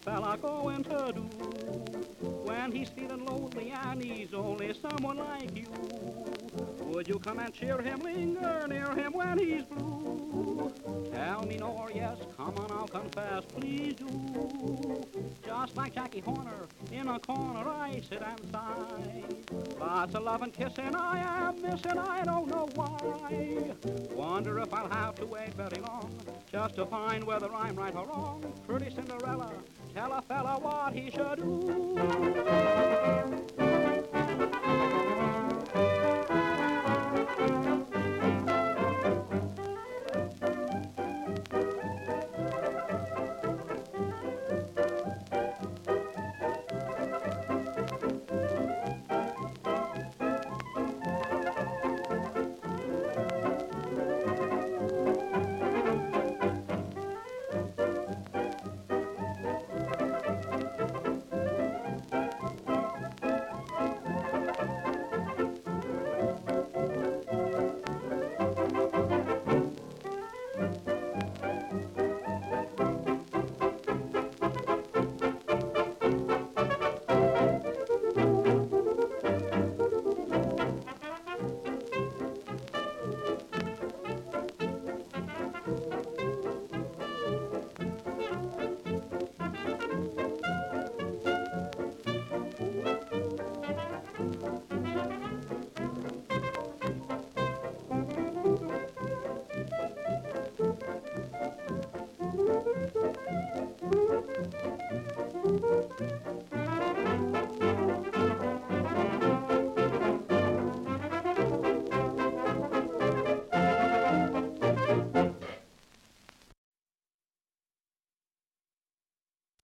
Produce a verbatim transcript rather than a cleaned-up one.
fella going to do when he's feeling lonely and he's only someone like you? Would you come and cheer him, linger near him when he's blue? Tell me no or yes, come on, I'll confess, please do. Just like Jackie Horner, in a corner I sit and sigh. Lots of love and kissing I am missing, I don't know why. Wonder if I'll have to wait very long just to find whether I'm right or wrong. Pretty Cinderella, tell a fella what he should do.